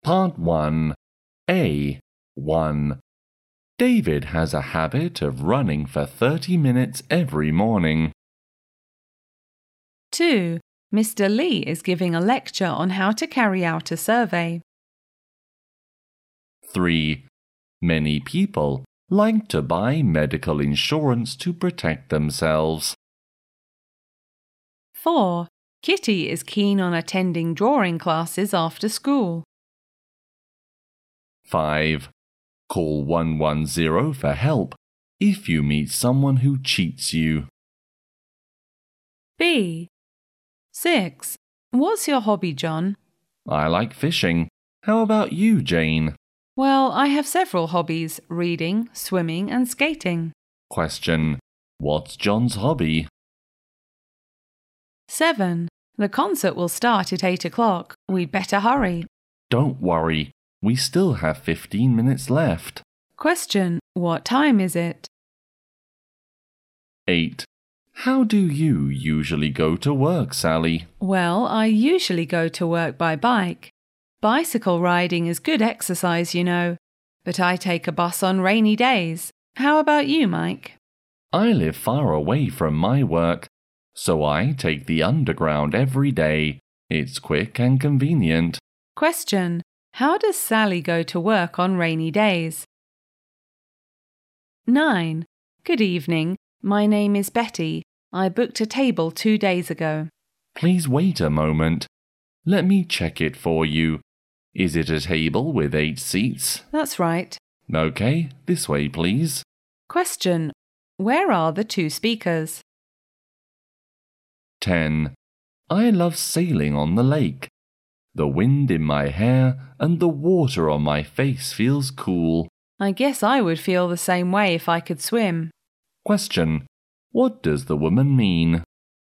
Part 1. A. 1. David has a habit of running for 30 minutes every morning. 2. Mr. Lee is giving a lecture on how to carry out a survey. 3. Many people like to buy medical insurance to protect themselves. 4. Kitty is keen on attending drawing classes after school. 5. Call 110 for help if you meet someone who cheats you. B. 6. What's your hobby, John? I like fishing. How about you, Jane? Well, I have several hobbies: reading, swimming, and skating. Question. What's John's hobby? 7. The concert will start at 8 o'clock. We'd better hurry. Don't worry. We still have 15 minutes left. Question. What time is it? 8. How do you usually go to work, Sally? Well, I usually go to work by bike. Bicycle riding is good exercise, you know. But I take a bus on rainy days. How about you, Mike? I live far away from my work, so I take the underground every day. It's quick and convenient. Question. How does Sally go to work on rainy days? 9. Good evening. My name is Betty. I booked a table 2 days ago. Please wait a moment. Let me check it for you. Is it a table with 8 seats? That's right. Okay, this way, please. Question. Where are the 2 speakers? 10. I love sailing on the lake. The wind in my hair and the water on my face feels cool. I guess I would feel the same way if I could swim. Question. What does the woman mean?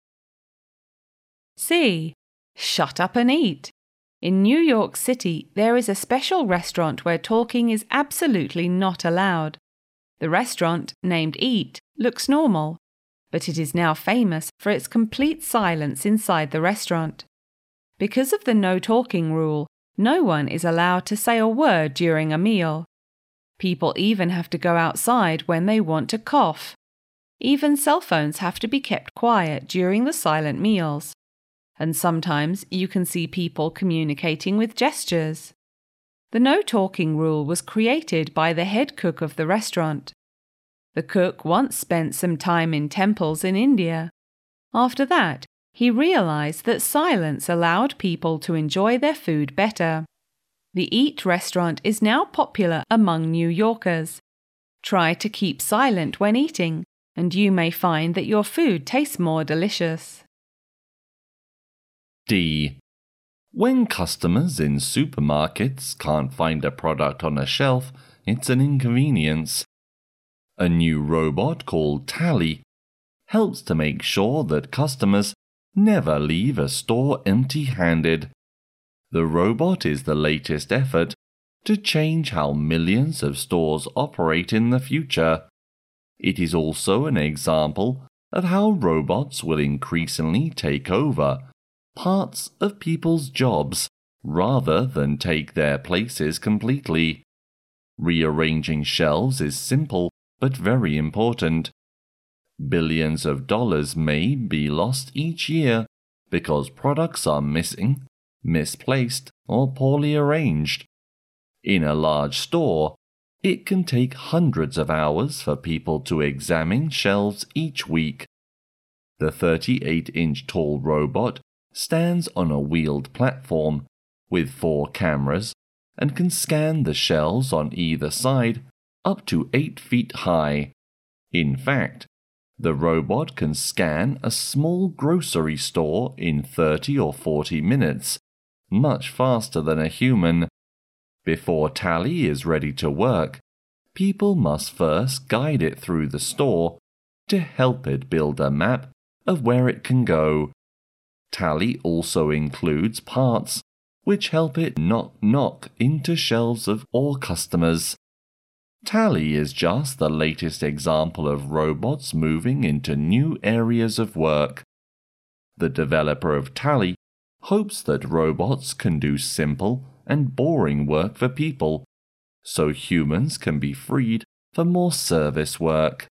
C. Shut up and eat. In New York City, there is a special restaurant where talking is absolutely not allowed. The restaurant, named Eat, looks normal, but it is now famous for its complete silence inside the restaurant. Because of the no talking rule, no one is allowed to say a word during a meal. People even have to go outside when they want to cough. Even cell phones have to be kept quiet during the silent meals. And sometimes you can see people communicating with gestures. The no talking rule was created by the head cook of the restaurant. The cook once spent some time in temples in India. After that, he realized that silence allowed people to enjoy their food better. The Eat restaurant is now popular among New Yorkers. Try to keep silent when eating, and you may find that your food tastes more delicious. D. When customers in supermarkets can't find a product on a shelf, it's an inconvenience. A new robot called Tally helps to make sure that customers never leave a store empty-handed. The robot is the latest effort to change how millions of stores operate in the future. It is also an example of how robots will increasingly take over parts of people's jobs rather than take their places completely. Rearranging shelves is simple but very important. Billions of dollars may be lost each year because products are missing, misplaced, or poorly arranged. In a large store, it can take hundreds of hours for people to examine shelves each week. The 38-inch tall robot stands on a wheeled platform with 4 cameras and can scan the shelves on either side up to 8 feet high. In fact, the robot can scan a small grocery store in 30 or 40 minutes, much faster than a human. Before Tally is ready to work, people must first guide it through the store to help it build a map of where it can go. Tally also includes parts which help it not knock into shelves of all customers. Tally is just the latest example of robots moving into new areas of work. The developer of Tally hopes that robots can do simple and boring work for people, so humans can be freed for more service work.